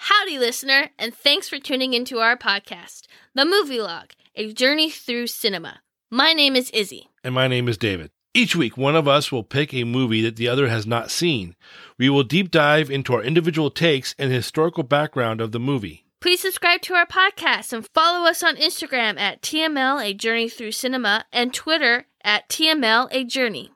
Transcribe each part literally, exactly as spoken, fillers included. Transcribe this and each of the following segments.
Howdy, listener, and thanks for tuning into our podcast, The Movie Log, a journey through cinema. My name is Izzy. And my name is David. Each week, one of us will pick a movie that the other has not seen. We will deep dive into our individual takes and historical background of the movie. Please subscribe to our podcast and follow us on Instagram at T M L A Journey Through Cinema and Twitter at T M L A Journey.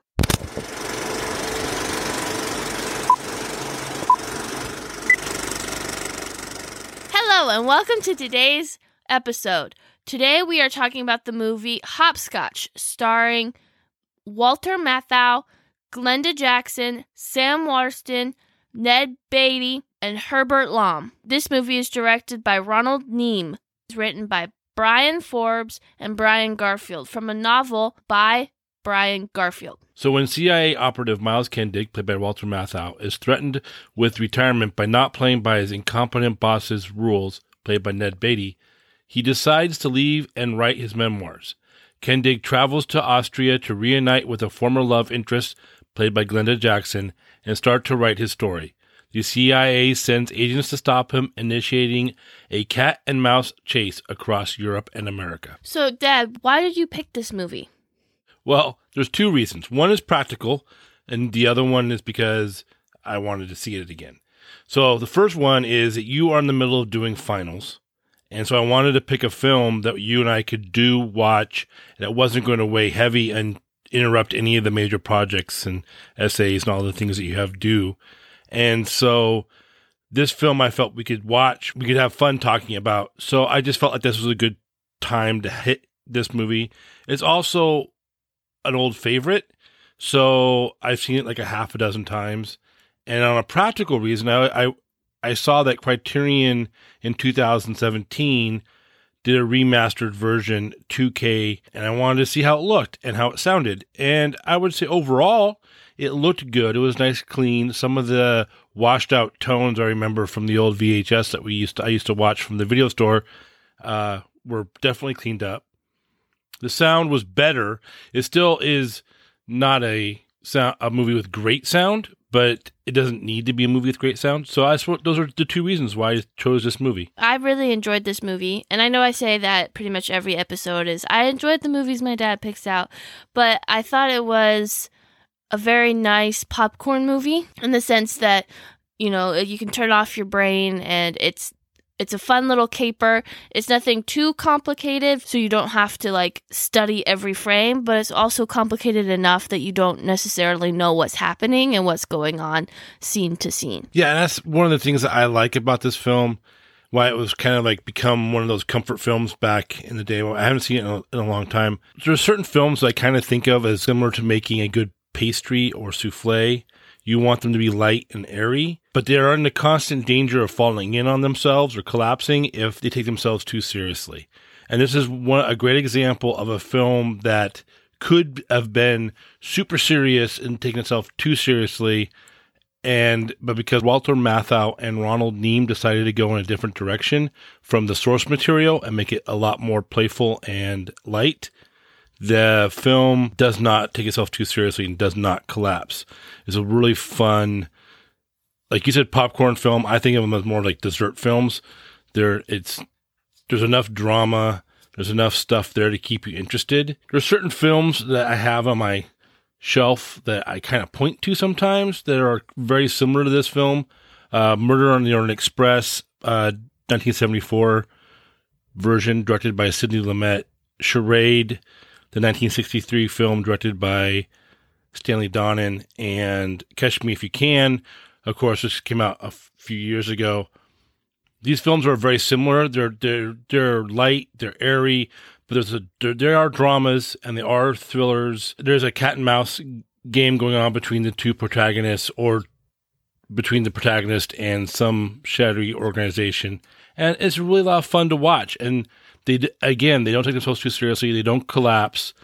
Hello and welcome to today's episode. Today we are talking about the movie Hopscotch, starring Walter Matthau, Glenda Jackson, Sam Waterston, Ned Beatty, and Herbert Lom. This movie is directed by Ronald Neame. It's written by Brian Forbes and Brian Garfield from a novel by Brian Garfield. So when C I A operative Miles Kendig, played by Walter Matthau, is threatened with retirement by not playing by his incompetent boss's rules, played by Ned Beatty, he decides to leave and write his memoirs. Kendig travels to Austria to reunite with a former love interest, played by Glenda Jackson, and start to write his story. The C I A sends agents to stop him, initiating a cat and mouse chase across Europe and America. So, Dad, why did you pick this movie? Well, there's two reasons. One is practical, and the other one is because I wanted to see it again. So the first one is that you are in the middle of doing finals, and so I wanted to pick a film that you and I could do, watch, that wasn't going to weigh heavy and interrupt any of the major projects and essays and all the things that you have due. And so this film I felt we could watch, we could have fun talking about. So I just felt like this was a good time to hit this movie. It's also an old favorite, so I've seen it like a half a dozen times. And on a practical reason, I I, I saw that Criterion in two thousand seventeen did a remastered version, two K, and I wanted to see how it looked and how it sounded. And I would say overall, it looked good. It was nice, clean. Some of the washed out tones I remember from the old V H S that we used to, I used to watch from the video store uh, were definitely cleaned up. The sound was better. It still is not a sound, a movie with great sound, but it doesn't need to be a movie with great sound. So I suppose those are the two reasons why I chose this movie. I really enjoyed this movie, and I know I say that pretty much every episode is I enjoyed the movies my dad picks out, but I thought it was a very nice popcorn movie in the sense that, you know, you can turn off your brain and it's It's a fun little caper. It's nothing too complicated, so you don't have to, like, study every frame, but it's also complicated enough that you don't necessarily know what's happening and what's going on scene to scene. Yeah, and that's one of the things that I like about this film, why it was kind of, like, become one of those comfort films back in the day. Well, I haven't seen it in a, in a long time. There are certain films that I kind of think of as similar to making a good pastry or souffle. You want them to be light and airy, but they are in the constant danger of falling in on themselves or collapsing if they take themselves too seriously. And this is one a great example of a film that could have been super serious and taken itself too seriously, and but because Walter Matthau and Ronald Neame decided to go in a different direction from the source material and make it a lot more playful and light, the film does not take itself too seriously and does not collapse. It's a really fun, like you said, popcorn film. I think of them as more like dessert films. There, it's there's enough drama, there's enough stuff there to keep you interested. There's certain films that I have on my shelf that I kind of point to sometimes that are very similar to this film. Uh, Murder on the Orient Express, uh, nineteen seventy-four version directed by Sidney Lumet. Charade, the nineteen sixty-three film directed by Stanley Donen, and Catch Me If You Can, of course, this came out a f- few years ago. These films are very similar. They're they're they're light, they're airy, but there's a there, there are dramas and there are thrillers. There's a cat and mouse game going on between the two protagonists, or between the protagonist and some shadowy organization, and it's really a lot of fun to watch. And they again, they don't take themselves too seriously. They don't collapse.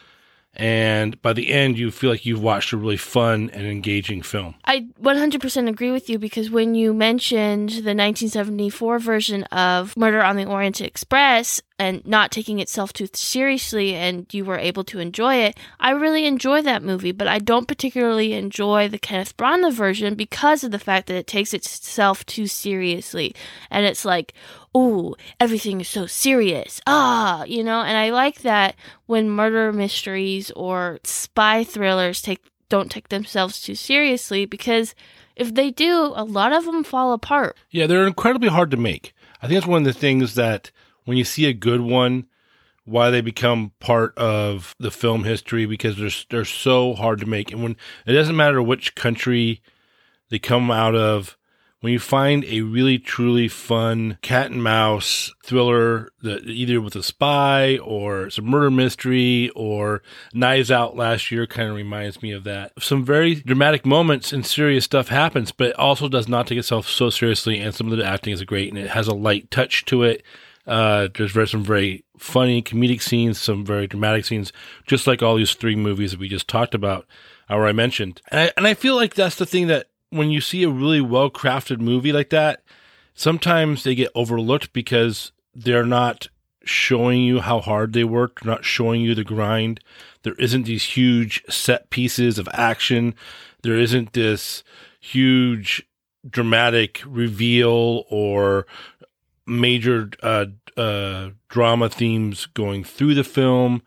And by the end, you feel like you've watched a really fun and engaging film. I one hundred percent agree with you, because when you mentioned the nineteen seventy-four version of Murder on the Orient Express, and not taking itself too seriously, and you were able to enjoy it, I really enjoy that movie, but I don't particularly enjoy the Kenneth Branagh version because of the fact that it takes itself too seriously. And it's like, oh, everything is so serious. Ah, you know, and I like that when murder mysteries or spy thrillers take don't take themselves too seriously, because if they do, a lot of them fall apart. Yeah, they're incredibly hard to make. I think that's one of the things that when you see a good one, why they become part of the film history, because they're, they're so hard to make. And when it doesn't matter which country they come out of, when you find a really, truly fun cat and mouse thriller, that either with a spy or it's a murder mystery, or Knives Out last year kind of reminds me of that. Some very dramatic moments and serious stuff happens, but it also does not take itself so seriously, and some of the acting is great, and it has a light touch to it. Uh, there's very, some very funny comedic scenes, some very dramatic scenes, just like all these three movies that we just talked about, or I mentioned. And I, and I feel like that's the thing that when you see a really well-crafted movie like that, sometimes they get overlooked because they're not showing you how hard they worked, they're not showing you the grind. There isn't these huge set pieces of action. There isn't this huge dramatic reveal or major uh, uh, drama themes going through the film.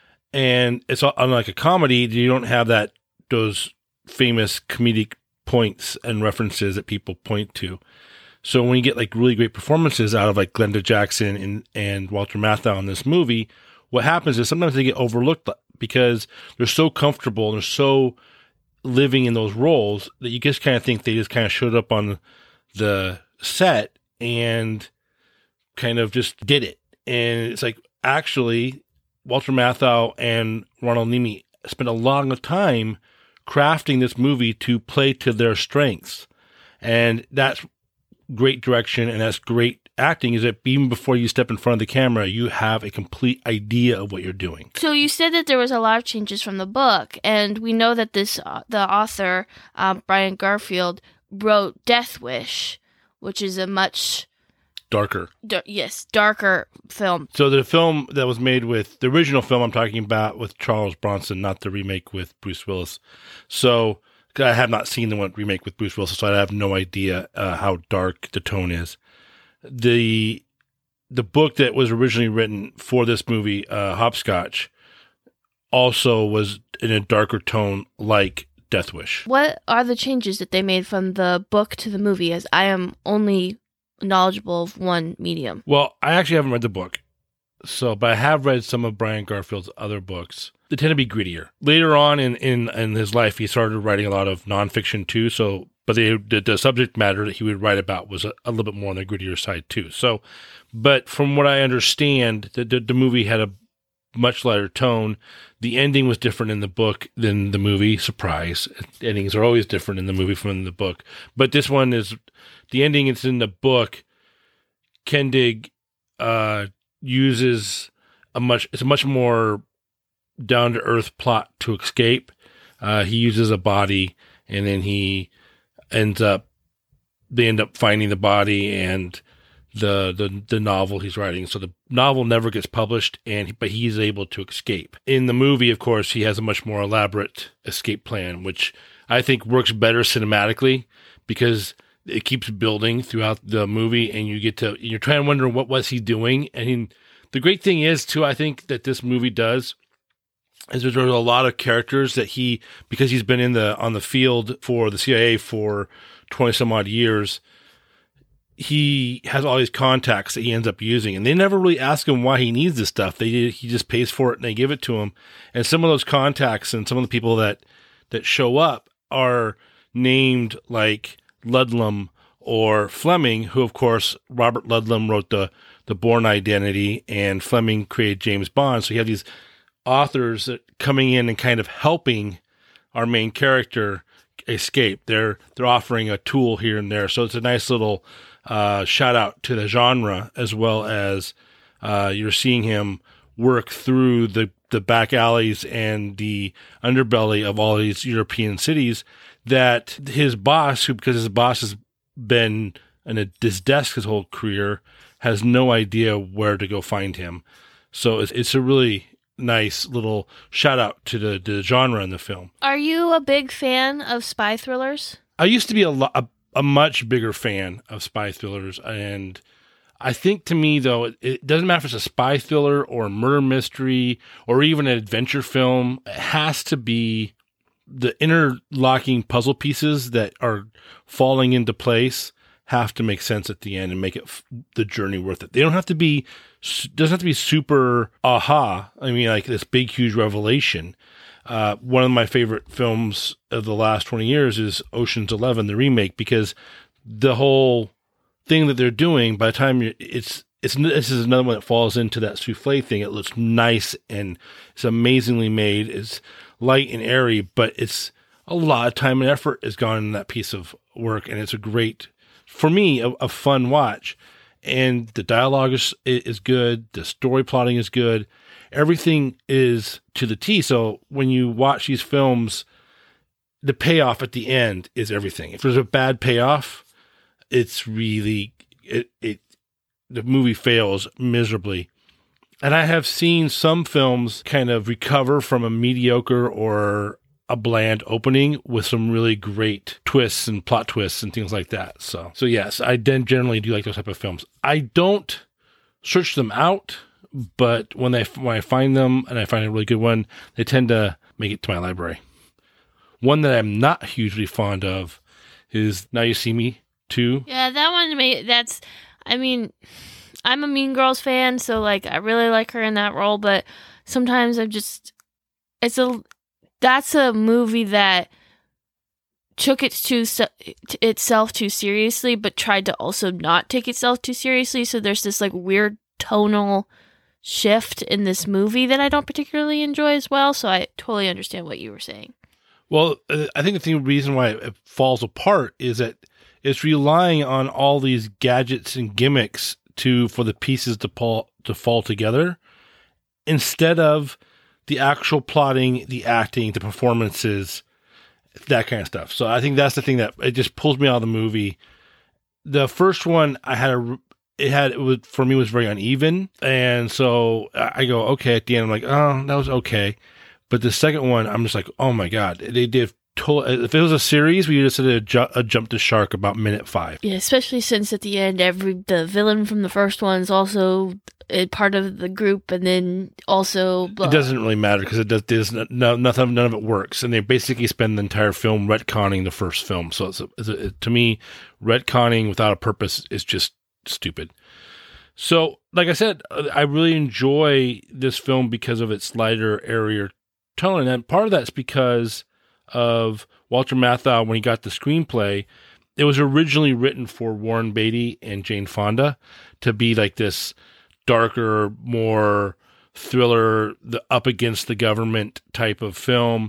And it's unlike a comedy, you don't have that those famous comedic points and references that people point to. So when you get like really great performances out of like Glenda Jackson and, and Walter Matthau in this movie, what happens is sometimes they get overlooked because they're so comfortable and they're so living in those roles that you just kind of think they just kind of showed up on the set and kind of just did it. And it's like, actually, Walter Matthau and Ronald Neame spent a long time crafting this movie to play to their strengths. And that's great direction, and that's great acting, is that even before you step in front of the camera, you have a complete idea of what you're doing. So you said that there was a lot of changes from the book, and we know that this uh, the author, um, Brian Garfield, wrote Death Wish, which is a much... Darker. Da- yes, darker film. So the film that was made with, the original film I'm talking about with Charles Bronson, not the remake with Bruce Willis. So I have not seen the one remake with Bruce Willis, so I have no idea uh, how dark the tone is. The the book that was originally written for this movie, uh, Hopscotch, also was in a darker tone like Death Wish. What are the changes that they made from the book to the movie, as I am only knowledgeable of one medium? Well, I actually haven't read the book, so but I have read some of Brian Garfield's other books. They tend to be grittier. Later on in, in, in his life, he started writing a lot of nonfiction too. So, but the, the, the subject matter that he would write about was a, a little bit more on the grittier side too. So, but from what I understand, the, the, the movie had a much lighter tone. The ending was different in the book than the movie. Surprise. Endings are always different in the movie from in the book. But this one is, the ending is in the book. Kendig uh, uses a much, it's a much more down-to-earth plot to escape. Uh, he uses a body, and then he ends up, they end up finding the body and the, the, the novel he's writing. So the novel never gets published, and but he's able to escape. In the movie, of course, he has a much more elaborate escape plan, which I think works better cinematically because it keeps building throughout the movie, and you get to, you're trying to wonder what was he doing. And he, the great thing is, too, I think that this movie does, is there's a lot of characters that he, because he's been in the on the field for the C I A for twenty some odd years, he has all these contacts that he ends up using, and they never really ask him why he needs this stuff. They he just pays for it and they give it to him. And some of those contacts and some of the people that that show up are named like Ludlum or Fleming, who of course Robert Ludlum wrote the the Bourne Identity, and Fleming created James Bond. So you have these authors that coming in and kind of helping our main character escape. They're they're offering a tool here and there. So it's a nice little uh, shout out to the genre, as well as uh, you're seeing him work through the, the back alleys and the underbelly of all these European cities that his boss, who because his boss has been and at his desk his whole career, has no idea where to go find him. So it's, it's a really nice little shout out to the, the genre in the film. Are you a big fan of spy thrillers? I used to be a, lo- a, a much bigger fan of spy thrillers, and I think to me, though, it, it doesn't matter if it's a spy thriller or a murder mystery or even an adventure film. It has to be the interlocking puzzle pieces that are falling into place have to make sense at the end and make it f- the journey worth it. They don't have to be, doesn't have to be super aha. I mean, like this big, huge revelation. Uh, one of my favorite films of the last twenty years is Ocean's Eleven, the remake, because the whole thing that they're doing, by the time you're, it's, it's, this is another one that falls into that souffle thing. It looks nice and it's amazingly made. It's light and airy, but it's a lot of time and effort has gone in that piece of work. And it's a great, for me, a, a fun watch. And the dialogue is, is good. The story plotting is good. Everything is to the T. So when you watch these films, the payoff at the end is everything. If there's a bad payoff, it's really, it, it, the movie fails miserably. And I have seen some films kind of recover from a mediocre or a bland opening with some really great twists and plot twists and things like that. So, so yes, I then generally do like those type of films. I don't search them out, but when I, when I find them and I find a really good one, they tend to make it to my library. One that I'm not hugely fond of is Now You See Me two. Yeah, that one, made, that's, I mean, I'm a Mean Girls fan, so like I really like her in that role, but sometimes I'm just, it's a, that's a movie that took it too, itself too seriously, but tried to also not take itself too seriously. So there's this like weird tonal shift in this movie that I don't particularly enjoy as well. So I totally understand what you were saying. Well, I think the reason why it falls apart is that it's relying on all these gadgets and gimmicks to for the pieces to pull, to fall together, instead of the actual plotting, the acting, the performances, that kind of stuff. So I think that's the thing that it just pulls me out of the movie. The first one, I had a, it had, it was, for me, was very uneven. And so I go, okay, at the end, I'm like, oh, that was okay. But the second one, I'm just like, oh my God, they did total, if it was a series, we just did a, ju- a jump to shark about minute five. Yeah, especially since at the end, every, the villain from the first one is also a part of the group, and then also blah. It doesn't really matter because it does, there's no, nothing, none of it works, and they basically spend the entire film retconning the first film. So it's, a, it's a, to me, retconning without a purpose is just stupid. So, like I said, I really enjoy this film because of its lighter, airier tone, and part of that's because of Walter Matthau. When he got the screenplay, it was originally written for Warren Beatty and Jane Fonda to be like this darker, more thriller, the up against the government type of film.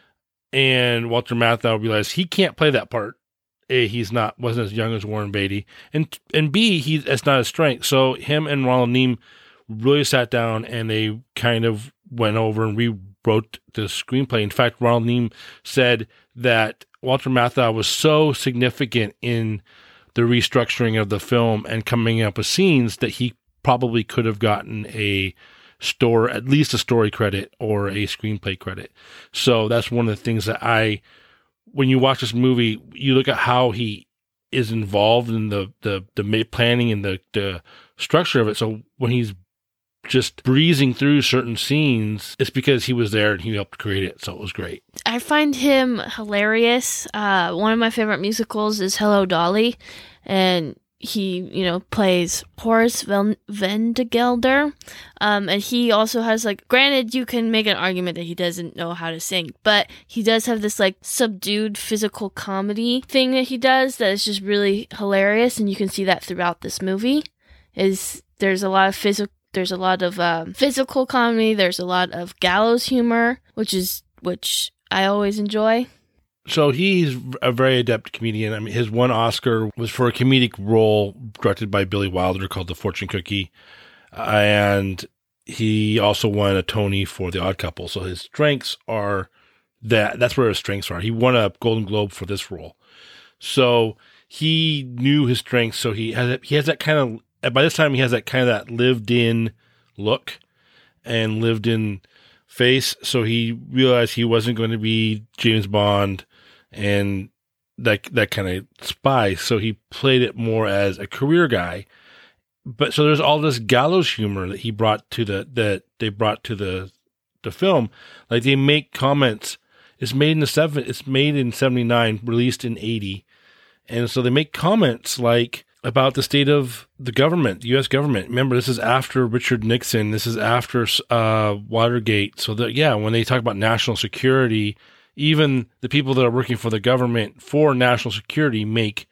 And Walter Matthau realized he can't play that part. A, he's not, wasn't as young as Warren Beatty, and and B, he that's not his strength. So him and Ronald Neame really sat down and they kind of went over and rewrote the screenplay. In fact, Ronald Neame said that Walter Matthau was so significant in the restructuring of the film and coming up with scenes that he probably could have gotten a store, at least a story credit or a screenplay credit. So that's one of the things that I, when you watch this movie, you look at how he is involved in the, the, the planning and the, the structure of it. So when he's just breezing through certain scenes, it's because he was there and he helped create it. So it was great. I find him hilarious. Uh, one of my favorite musicals is Hello, Dolly. And he, you know, plays Horace Ven- Vendegelder. Um, and he also has, like, granted, you can make an argument that he doesn't know how to sing, but he does have this, like, subdued physical comedy thing that he does that is just really hilarious. And you can see that throughout this movie. Is there's a lot of physical, there's a lot of um, physical comedy. There's a lot of gallows humor, which is, which I always enjoy. So he's a very adept comedian. I mean, his one Oscar was for a comedic role directed by Billy Wilder called The Fortune Cookie. Uh, and he also won a Tony for The Odd Couple. So his strengths are that, that's where his strengths are. He won a Golden Globe for this role. So he knew his strengths, so he has he has that kind of, by this time he has that kind of that lived in look and lived in face. So he realized he wasn't going to be James Bond and that that kind of spy. So he played it more as a career guy. But so there's all this gallows humor that he brought to the that they brought to the the film. Like they make comments. It's made in the seven. It's made in seventy-nine, released in eighty, and so they make comments like about the state of the government, the U S government. Remember, this is after Richard Nixon. This is after uh, Watergate. So that yeah, when they talk about national security, even the people that are working for the government for national security make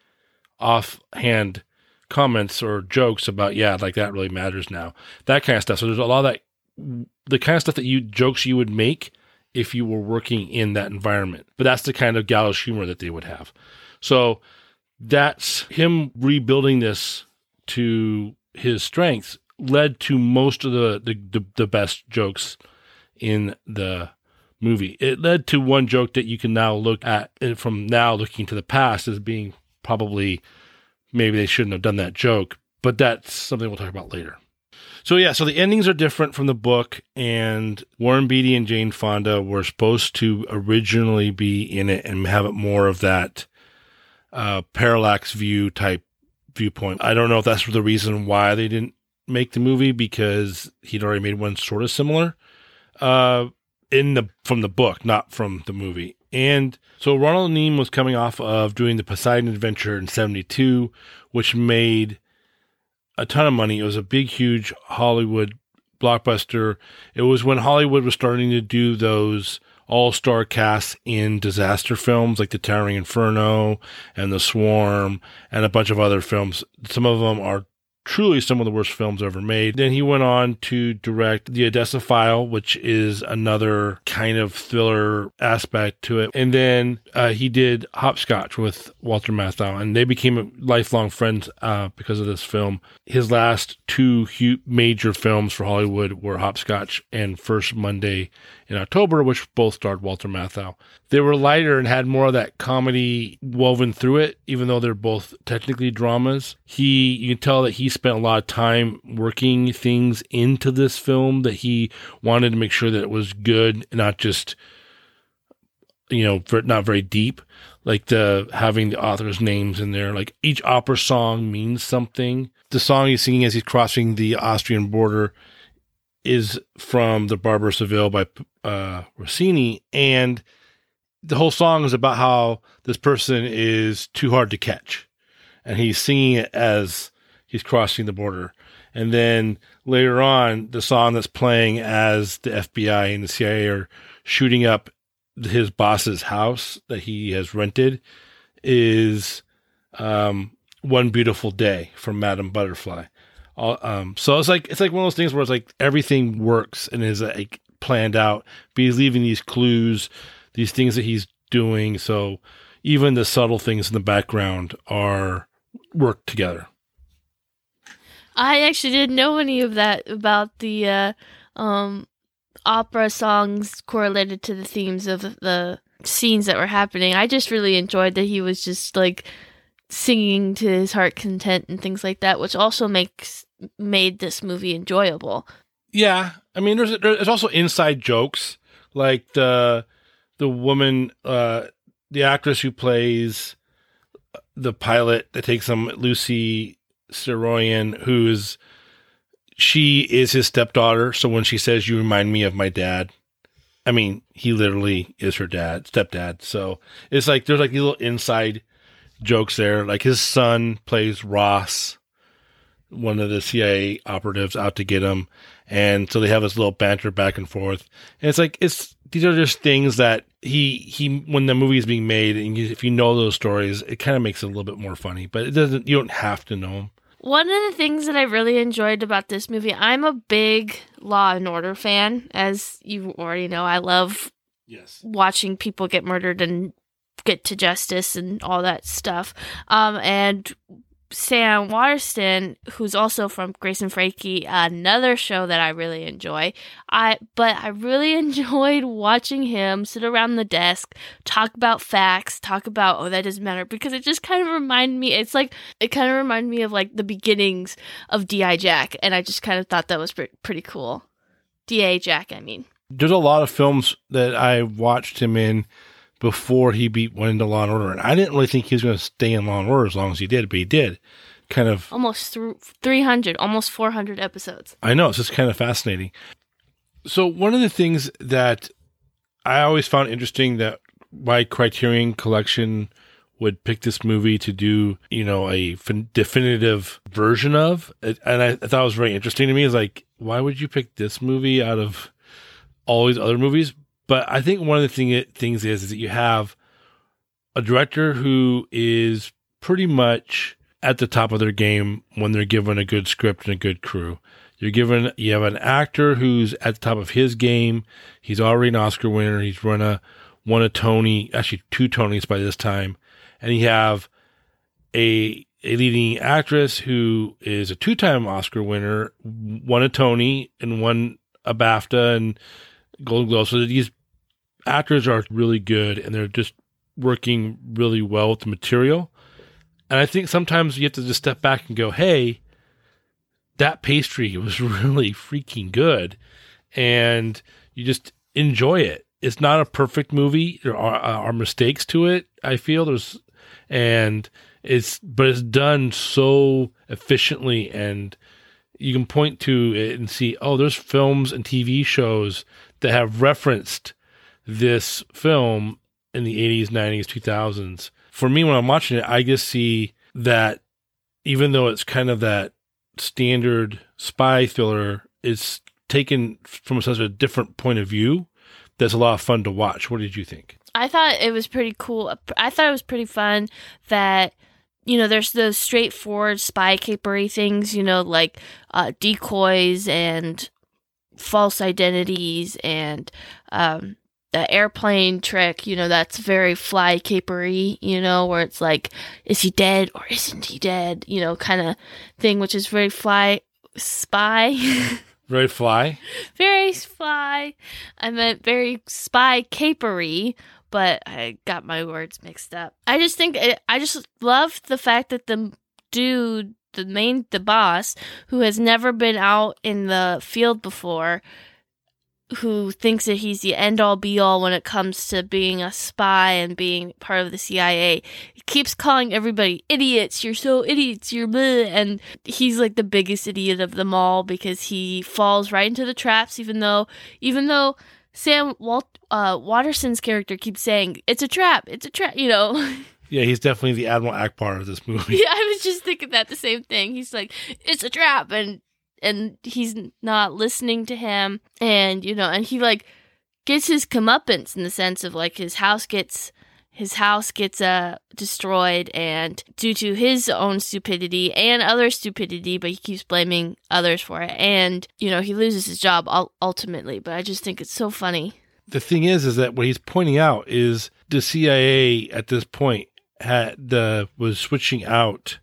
offhand comments or jokes about, yeah, like that really matters now. That kind of stuff. So there's a lot of that, the kind of stuff that you, jokes you would make if you were working in that environment. But that's the kind of gallows humor that they would have. So that's him rebuilding this to his strengths led to most of the, the, the, the best jokes in the movie. It led to one joke that you can now look at from now looking to the past as being probably maybe they shouldn't have done that joke, but that's something we'll talk about later. So yeah, so the endings are different from the book, and Warren Beatty and Jane Fonda were supposed to originally be in it and have it more of that uh, parallax view type viewpoint. I don't know if that's the reason why they didn't make the movie, because he'd already made one sort of similar uh, in the from the book, not from the movie. And so Ronald Neame was coming off of doing the Poseidon Adventure in seventy-two, which made a ton of money. It was a big, huge Hollywood blockbuster. It was when Hollywood was starting to do those all-star casts in disaster films like The Towering Inferno and The Swarm and a bunch of other films. Some of them are truly some of the worst films ever made. Then he went on to direct The Odessa File, which is another kind of thriller aspect to it. And then uh, he did Hopscotch with Walter Matthau, and they became lifelong friends uh, because of this film. His last two hu- major films for Hollywood were Hopscotch and First Monday in October, which both starred Walter Matthau. They were lighter and had more of that comedy woven through it, even though they're both technically dramas. He, you can tell that he spent a lot of time working things into this film, that he wanted to make sure that it was good, not just, you know, not very deep, like the having the author's names in there. Like each opera song means something. The song he's singing as he's crossing the Austrian border is from The Barber of Seville by uh, Rossini, and the whole song is about how this person is too hard to catch, and he's singing it as he's crossing the border. And then later on, the song that's playing as the F B I and the C I A are shooting up his boss's house that he has rented is um, One Beautiful Day from Madame Butterfly. All, um, so it's like it's like one of those things where it's like everything works and is like planned out, but he's leaving these clues, these things that he's doing. So even the subtle things in the background are work together. I actually didn't know any of that about the uh, um, opera songs correlated to the themes of the scenes that were happening. I just really enjoyed that he was just like singing to his heart content and things like that, which also makes made this movie enjoyable. Yeah, I mean, there's there's also inside jokes, like the the woman, uh, the actress who plays the pilot that takes him, Lucy Saroyan, who's she is his stepdaughter. So when she says, "You remind me of my dad," I mean, he literally is her dad, stepdad. So it's like there's like little inside jokes there. Like his son plays Ross, one of the C I A operatives out to get him. And so they have this little banter back and forth. And it's like, it's, these are just things that he, he, when the movie is being made, and you, if you know those stories, it kind of makes it a little bit more funny, but it doesn't, you don't have to know them. One of the things that I really enjoyed about this movie, I'm a big Law and Order fan, as you already know. I love yes. watching people get murdered and get to justice and all that stuff. Um, and Sam Waterston, who's also from Grace and Frankie, another show that I really enjoy. I but I really enjoyed watching him sit around the desk, talk about facts, talk about oh that doesn't matter, because it just kind of reminded me. It's like it kind of reminded me of like the beginnings of D I Jack, and I just kind of thought that was pre- pretty cool. D A Jack, I mean. There's a lot of films that I watched him in before he beat went into Law and Order, and I didn't really think he was going to stay in Law and Order as long as he did, but he did. Kind of almost th- three hundred, almost four hundred episodes. I know, it's just kind of fascinating. So one of the things that I always found interesting that why Criterion Collection would pick this movie to do, you know, a fin- definitive version of, and I, I thought it was very interesting to me, is like, why would you pick this movie out of all these other movies? But I think one of the thing, things is, is that you have a director who is pretty much at the top of their game when they're given a good script and a good crew. You're given, you have an actor who's at the top of his game. He's already an Oscar winner. He's won a, won a Tony, actually two Tonys by this time. And you have a, a leading actress who is a two-time Oscar winner, won a Tony and won a BAFTA and Golden Globe. So these actors are really good, and they're just working really well with the material. And I think sometimes you have to just step back and go, hey, that pastry was really freaking good. And you just enjoy it. It's not a perfect movie. There are, are mistakes to it, I feel. There's, and it's, but it's done so efficiently, and you can point to it and see, oh, there's films and T V shows that have referenced this film in the eighties, nineties, two thousands. For me, when I'm watching it, I just see that even though it's kind of that standard spy thriller, it's taken from such a different point of view that's a lot of fun to watch. What did you think? I thought it was pretty cool. I thought it was pretty fun that, you know, there's those straightforward spy capery things, you know, like uh, decoys and false identities and um, the airplane trick, you know, that's very fly capery, you know, where it's like, is he dead or isn't he dead, you know, kind of thing, which is very fly spy. Very fly? Very fly. I meant very spy capery, but I got my words mixed up. I just think, it, I just love the fact that the dude, the main, the boss, who has never been out in the field before, who thinks that he's the end-all be-all when it comes to being a spy and being part of the C I A. He keeps calling everybody idiots. You're so idiots. You're bleh. And he's like the biggest idiot of them all because he falls right into the traps, even though, even though Sam Walt, uh, Waterston's character keeps saying, it's a trap, it's a trap, you know. Yeah, he's definitely the Admiral Akbar of this movie. Yeah, I was just thinking that the same thing. He's like, it's a trap, and and he's not listening to him, and you know, and he like gets his comeuppance in the sense of like his house gets his house gets uh destroyed, and due to his own stupidity and other stupidity, but he keeps blaming others for it, and you know, he loses his job ultimately. But I just think it's so funny. The thing is, is that what he's pointing out is the C I A at this point had the was switching out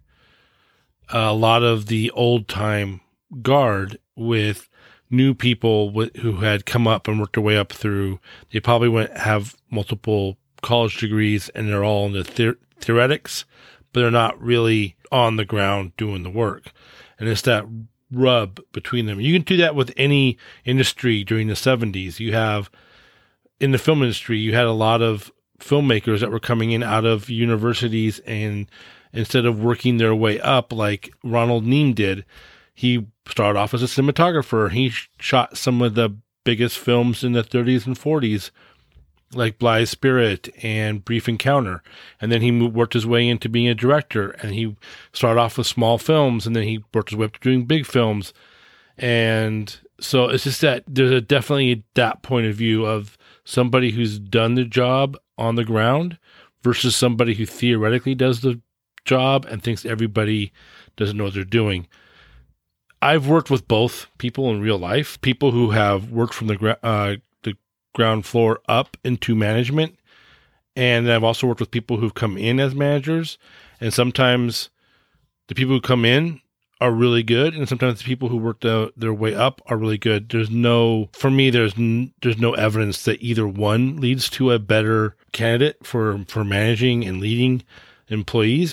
a lot of the old time guard with new people with, who had come up and worked their way up through. They probably went have multiple college degrees, and they're all in the, the theoretics, but they're not really on the ground doing the work. And it's that rub between them. You can do that with any industry during the seventies. You have in the film industry, you had a lot of filmmakers that were coming in out of universities, and instead of working their way up like Ronald Neame did, he started off as a cinematographer. He shot some of the biggest films in the thirties and forties, like Bly's Spirit and Brief Encounter. And then he moved, worked his way into being a director, and he started off with small films, and then he worked his way up to doing big films. And so it's just that there's a definitely that point of view of somebody who's done the job on the ground versus somebody who theoretically does the job and thinks everybody doesn't know what they're doing. I've worked with both people in real life, people who have worked from the, gra- uh, the ground floor up into management. And I've also worked with people who've come in as managers. And sometimes the people who come in are really good, and sometimes the people who work the, their way up are really good. There's no, for me, there's n- there's no evidence that either one leads to a better candidate for, for managing and leading employees,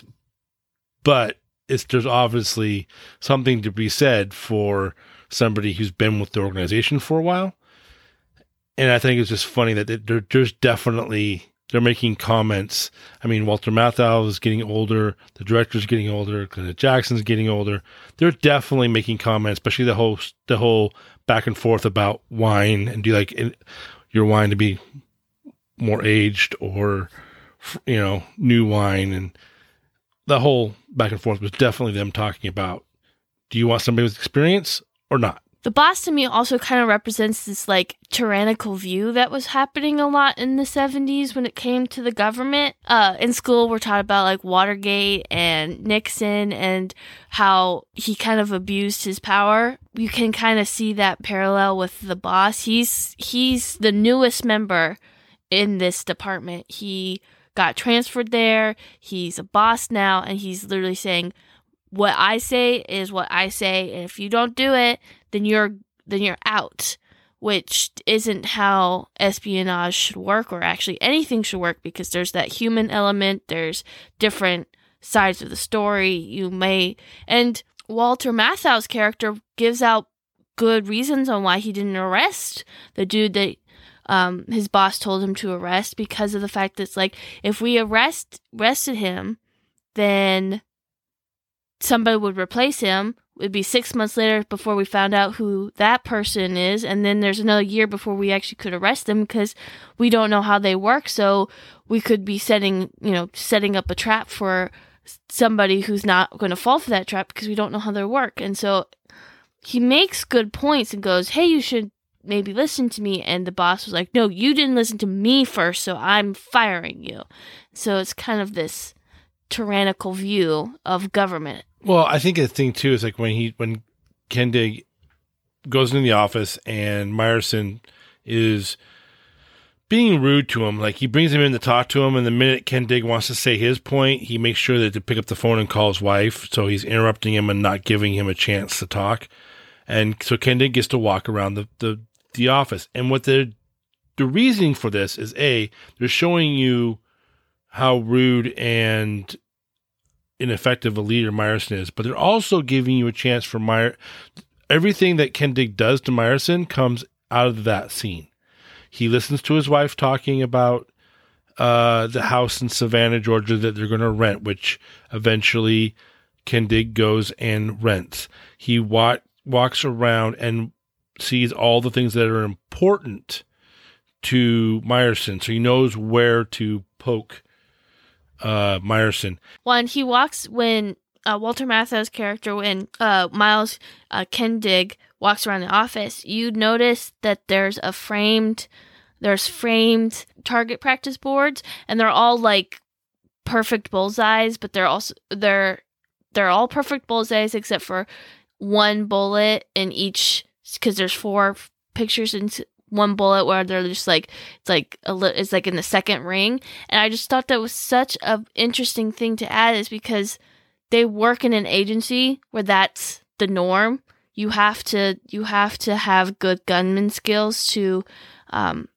but it's there's obviously something to be said for somebody who's been with the organization for a while. And I think it's just funny that there, there's definitely, they're making comments. I mean, Walter Matthau is getting older. The director's getting older. Glenda Jackson's getting older. They're definitely making comments, especially the whole, the whole back and forth about wine, and do you like your wine to be more aged or, you know, new wine. And the whole back and forth was definitely them talking about, do you want somebody with experience or not? The boss to me also kind of represents this like tyrannical view that was happening a lot in the seventies when it came to the government. Uh, in school, we're taught about like Watergate and Nixon and how he kind of abused his power. You can kind of see that parallel with the boss. He's he's the newest member in this department. He got transferred there. He's a boss now, and he's literally saying, what I say is what I say, and if you don't do it, then you're then you're out, which isn't how espionage should work, or actually anything should work, because there's that human element, there's different sides of the story. You may, and Walter Matthau's character gives out good reasons on why he didn't arrest the dude that um, his boss told him to arrest, because of the fact that it's like, if we arrest arrested him, then somebody would replace him. It'd be six months later before we found out who that person is, and then there's another year before we actually could arrest them, because we don't know how they work. So we could be setting, you know, setting up a trap for somebody who's not going to fall for that trap, because we don't know how they work. And so he makes good points and goes, "Hey, you should maybe listen to me." And the boss was like, "No, you didn't listen to me first, so I'm firing you." So it's kind of this tyrannical view of government. Well, I think the thing too is like when he when Kendig goes into the office and Myerson is being rude to him, like he brings him in to talk to him, and the minute Kendig wants to say his point, he makes sure that to pick up the phone and call his wife, so he's interrupting him and not giving him a chance to talk. And so Kendig gets to walk around the, the, the office. And what the the reasoning for this is, A, they're showing you how rude and ineffective a leader Myerson is, but they're also giving you a chance for Meyer. Everything that Kendig does to Myerson comes out of that scene. He listens to his wife talking about uh, the house in Savannah, Georgia that they're going to rent, which eventually Kendig goes and rents. He wa- walks around and sees all the things that are important to Myerson, so he knows where to poke uh Myerson. When he walks, when uh, Walter Matthau's character, when uh, Miles uh, Kendig walks around the office, you notice that there's a framed, there's framed target practice boards, and they're all like perfect bullseyes, but they're also they're they're all perfect bullseyes except for one bullet in each, because there's four pictures in one bullet where they're just like, it's like a li- it's like in the second ring. And I just thought that was such an interesting thing to add, is because they work in an agency where that's the norm. You have to you have to have good gunman skills to um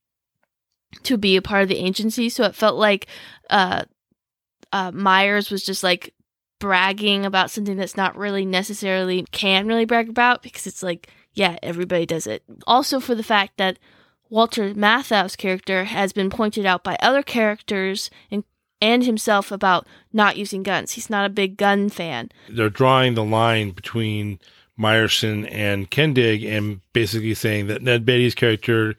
to be a part of the agency. So it felt like uh uh Myers was just like bragging about something that's not really necessarily can really brag about, because it's like, yeah, everybody does it. Also, for the fact that Walter Matthau's character has been pointed out by other characters and, and himself about not using guns. He's not a big gun fan. They're drawing the line between Myerson and Kendig and basically saying that Ned Beatty's character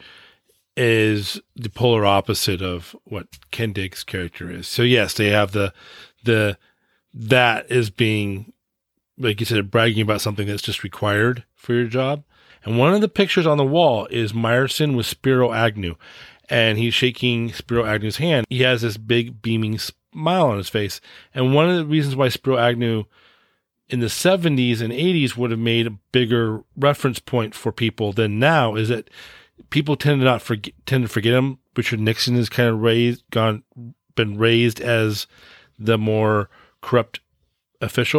is the polar opposite of what Kendig's character is. So yes, they have the the that is being, like you said, bragging about something that's just required for your job. And one of the pictures on the wall is Myerson with Spiro Agnew, and he's shaking Spiro Agnew's hand. He has this big beaming smile on his face. And one of the reasons why Spiro Agnew in the seventies and eighties would have made a bigger reference point for people than now is that people tend to not forget, tend to forget him. Richard Nixon has kind of raised, gone, been raised as the more corrupt official, but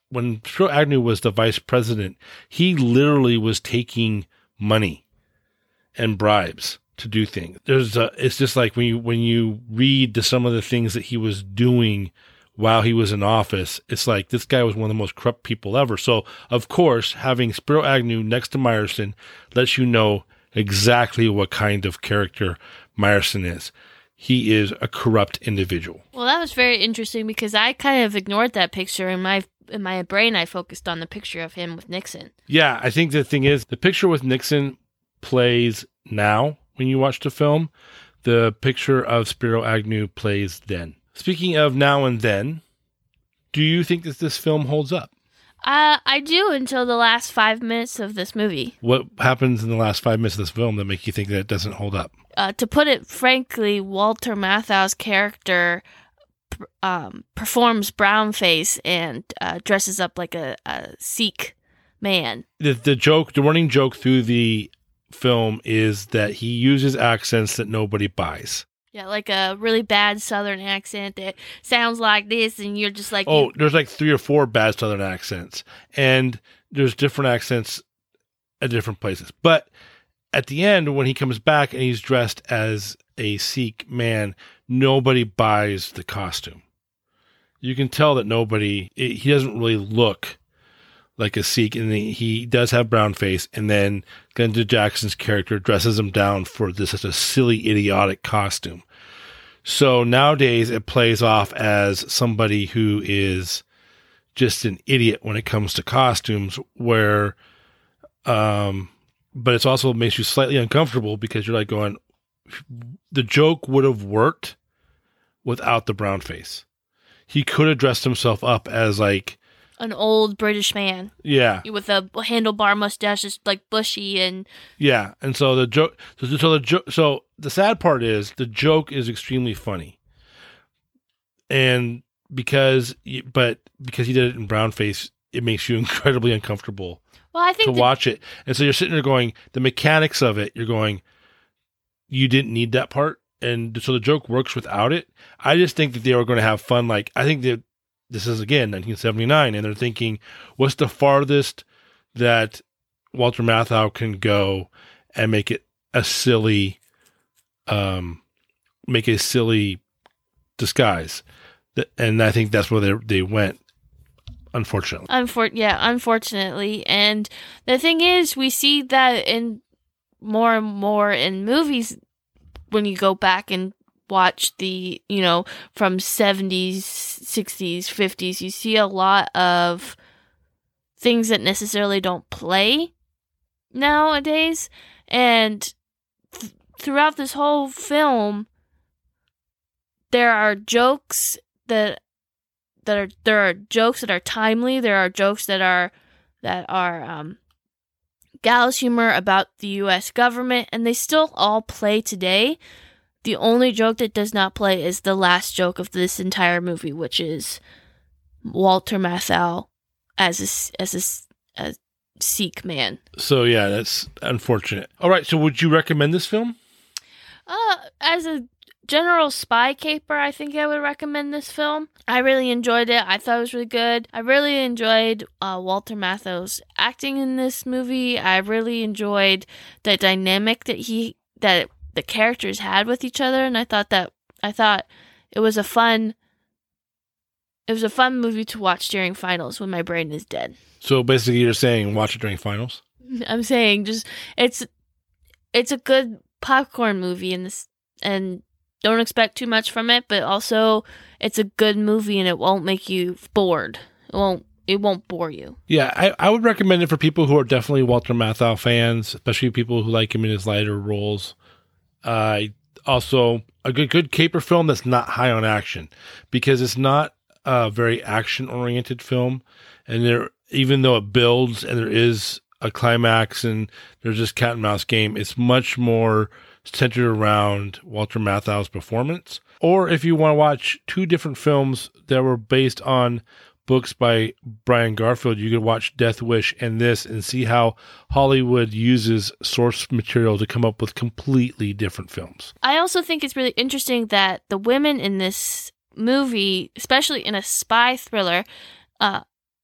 when Spiro Agnew was the vice president, he literally was taking money and bribes to do things. There's a, it's just like when you when you read to some of the things that he was doing while he was in office, it's like this guy was one of the most corrupt people ever. So, of course, having Spiro Agnew next to Meyerson lets you know exactly what kind of character Meyerson is. He is a corrupt individual. Well, that was very interesting because I kind of ignored that picture in my in my brain. I focused on the picture of him with Nixon. Yeah, I think the thing is the picture with Nixon plays now when you watch the film. The picture of Spiro Agnew plays then. Speaking of now and then, do you think that this film holds up? Uh, I do until the last five minutes of this movie. What happens in the last five minutes of this film that make you think that it doesn't hold up? Uh, to put it frankly, Walter Matthau's character um, performs brownface and uh, dresses up like a, a Sikh man. The, the joke, the running joke through the film is that he uses accents that nobody buys. Yeah, like a really bad Southern accent that sounds like this, and you're just like... Oh, you- there's like three or four bad Southern accents, and there's different accents at different places. But at the end, when he comes back and he's dressed as a Sikh man, nobody buys the costume. You can tell that nobody... It, he doesn't really look like a Sikh, and he, he does have brown face, and then Glenda Jackson's character dresses him down for this such a silly, idiotic costume. So nowadays it plays off as somebody who is just an idiot when it comes to costumes, where, um, but it's also makes you slightly uncomfortable because you're like going, the joke would have worked without the brown face. He could have dressed himself up as like, an old British man. Yeah. With a handlebar mustache, just like bushy and... Yeah. And so the joke, so, so the joke, so the sad part is the joke is extremely funny. And because, but because he did it in brownface, it makes you incredibly uncomfortable well, I think to the- watch it. And so you're sitting there going, the mechanics of it, you're going, you didn't need that part. And so the joke works without it. I just think that they were going to have fun. Like, I think that this is, again, nineteen seventy-nine, and they're thinking, what's the farthest that Walter Matthau can go and make it a silly, um, make a silly disguise? And I think that's where they they went, unfortunately. Unfor- yeah, unfortunately. And the thing is, we see that in more and more in movies when you go back and watch the, you know, from seventies, sixties, fifties, you see a lot of things that necessarily don't play nowadays. And th- throughout this whole film, there are jokes that that are there are jokes that are timely. There are jokes that are that are um, gallows humor about the U S government, and they still all play today. The only joke that does not play is the last joke of this entire movie, which is Walter Matthau as a, as a, a Sikh man. So, yeah, that's unfortunate. All right, so would you recommend this film? Uh, as a general spy caper, I think I would recommend this film. I really enjoyed it. I thought it was really good. I really enjoyed uh, Walter Matthau's acting in this movie. I really enjoyed the dynamic that he that the characters had with each other, and I thought that I thought it was a fun it was a fun movie to watch during finals when my brain is dead. So basically, you're saying watch it during finals? I'm saying just it's it's a good popcorn movie, and this and don't expect too much from it, but also it's a good movie and it won't make you bored. It won't it won't bore you. Yeah, I, I would recommend it for people who are definitely Walter Matthau fans, especially people who like him in his lighter roles. Uh, also, a good good caper film that's not high on action, because it's not a very action oriented film, and there even though it builds and there is a climax and there's this cat and mouse game, it's much more centered around Walter Matthau's performance. Or if you want to watch two different films that were based on books by Brian Garfield, you could watch Death Wish and this and see how Hollywood uses source material to come up with completely different films. I also think it's really interesting that the women in this movie, especially in a spy thriller, uh,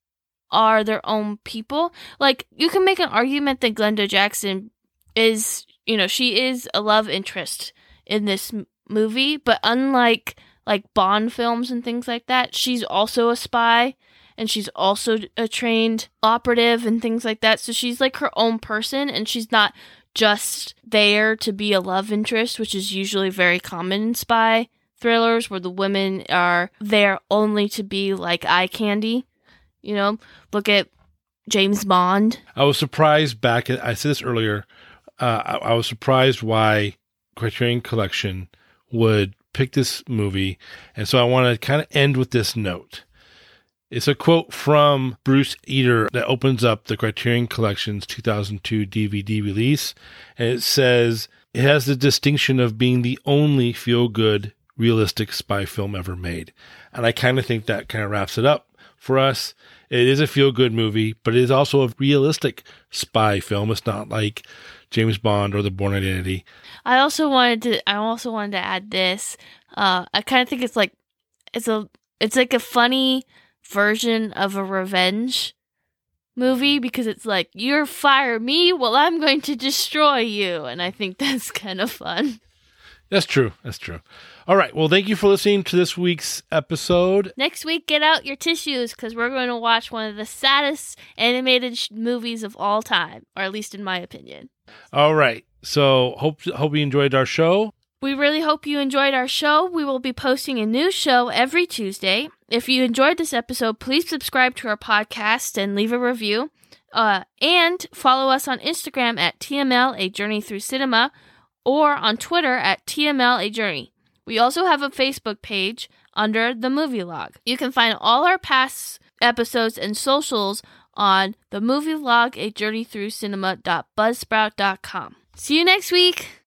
are their own people. Like, you can make an argument that Glenda Jackson is, you know, she is a love interest in this m- movie, but unlike like Bond films and things like that, she's also a spy and she's also a trained operative and things like that. So she's like her own person, and she's not just there to be a love interest, which is usually very common in spy thrillers where the women are there only to be like eye candy. You know, look at James Bond. I was surprised back, I said this earlier, uh, I, I was surprised why Criterion Collection would pick this movie. And so I want to kind of end with this note. It's a quote from Bruce Eder that opens up the Criterion Collection's two thousand two D V D release. And it says, it has the distinction of being the only feel-good, realistic spy film ever made. And I kind of think that kind of wraps it up for us. It is a feel-good movie, but it is also a realistic spy film. It's not like James Bond or The Bourne Identity. I also wanted to. I also wanted to add this. Uh, I kind of think it's like it's a. It's like a funny version of a revenge movie because it's like, you're fire me, well, I'm going to destroy you, and I think that's kind of fun. That's true. That's true. All right. Well, thank you for listening to this week's episode. Next week, get out your tissues because we're going to watch one of the saddest animated sh- movies of all time, or at least in my opinion. All right. So hope hope you enjoyed our show. We really hope you enjoyed our show. We will be posting a new show every Tuesday. If you enjoyed this episode, please subscribe to our podcast and leave a review. Uh, and follow us on Instagram at T M L A Journey Through Cinema, or on Twitter at T M L A Journey. We also have a Facebook page under The Movie Log. You can find all our past episodes and socials on The Movie Log, a journey through cinema dot buzzsprout dot com. See you next week!